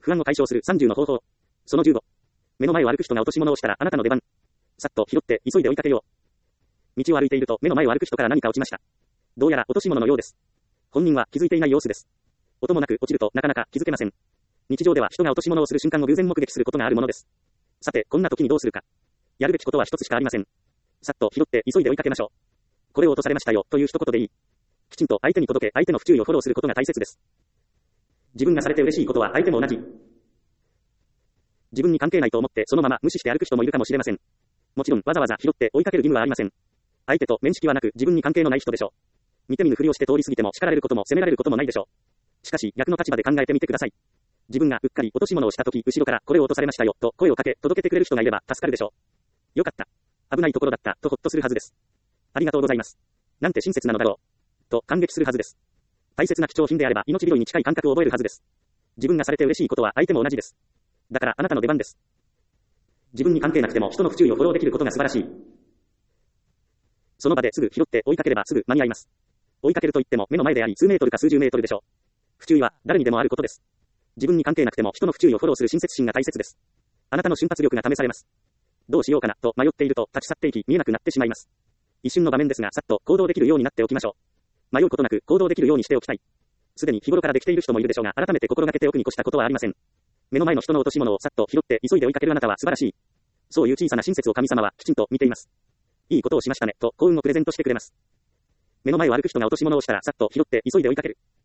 不安を解消する30の方法。その15。目の前を歩く人が落とし物をしたらあなたの出番。さっと拾って急いで追いかけよう。道を歩いていると目の前を歩く人から何か落ちました。どうやら落とし物のようです。本人は気づいていない様子です。音もなく落ちるとなかなか気づけません。日常では人が落とし物をする瞬間を偶然目撃することがあるものです。さて、こんな時にどうするか。やるべきことは一つしかありません。さっと拾って急いで追いかけましょう。これを落とされましたよという一言でいい。きちんと相手に届け、相手の不注意をフォローすることが大切です。自分がされて嬉しいことは相手も同じ。自分に関係ないと思ってそのまま無視して歩く人もいるかもしれません。もちろんわざわざ拾って追いかける義務はありません。相手と面識はなく自分に関係のない人でしょう。見て見ぬふりをして通り過ぎても叱られることも責められることもないでしょう。しかし逆の立場で考えてみてください。自分がうっかり落とし物をしたとき、後ろからこれを落とされましたよと声をかけ届けてくれる人がいれば助かるでしょう。よかった。危ないところだったとほっとするはずです。ありがとうございます。なんて親切なのだろう。と感激するはずです。大切な貴重品であれば命拾いに近い感覚を覚えるはずです。自分がされて嬉しいことは相手も同じです。だからあなたの出番です。自分に関係なくても人の不注意をフォローできることが素晴らしい。その場ですぐ拾って追いかければすぐ間に合います。追いかけると言っても目の前であり数メートルか数十メートルでしょう。不注意は誰にでもあることです。自分に関係なくても人の不注意をフォローする親切心が大切です。あなたの瞬発力が試されます。どうしようかなと迷っていると立ち去っていき見えなくなってしまいます。一瞬の場面ですがさっと行動できるようになっておきましょう。迷うことなく行動できるようにしておきたい。すでに日頃からできている人もいるでしょうが改めて心がけておくに越したことはありません。目の前の人の落とし物をさっと拾って急いで追いかけるあなたは素晴らしい。そういう小さな親切を神様はきちんと見ています。いいことをしましたねと幸運をプレゼントしてくれます。目の前を歩く人が落とし物をしたらさっと拾って急いで追いかける。